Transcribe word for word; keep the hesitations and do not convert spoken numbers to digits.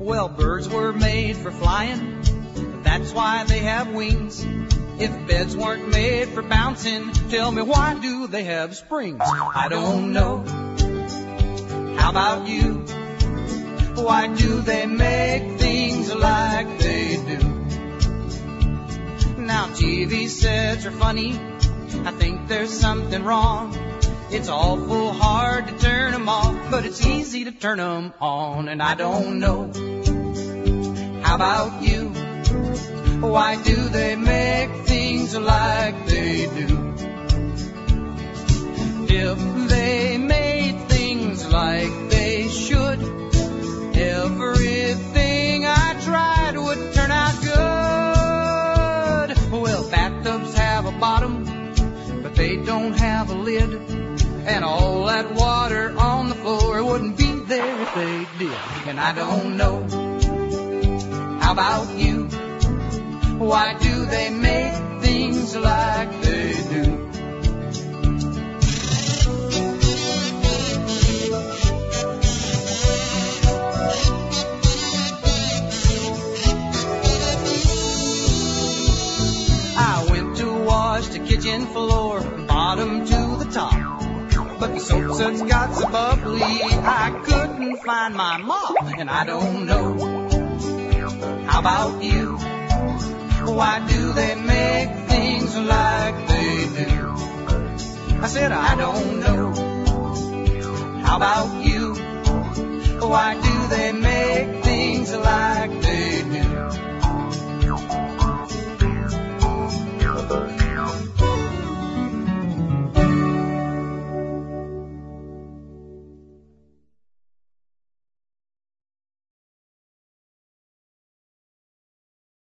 Well, birds were made for flying, that's why they have wings. If beds weren't made for bouncing, tell me why do they have springs? I don't know. How about you? Why do they make things like they do? Now T V sets are funny, I think there's something wrong. It's awful hard to turn them off, but it's easy to turn them on. And I don't know. How about you? Why do they make things like they do? If they made things like they should, everything I tried would turn out good. Well, bathtubs have a bottom, but they don't have a lid. And all that water on the floor wouldn't be there if they did. And I don't know. How about you? Why do they make things like they do? I went to wash the kitchen floor, bottom to the top. But the soap suds got so bubbly, I couldn't find my mop. And I don't know. How about you? Why do they make things like they do? I said I don't know. How about you? Why do they make things like they do?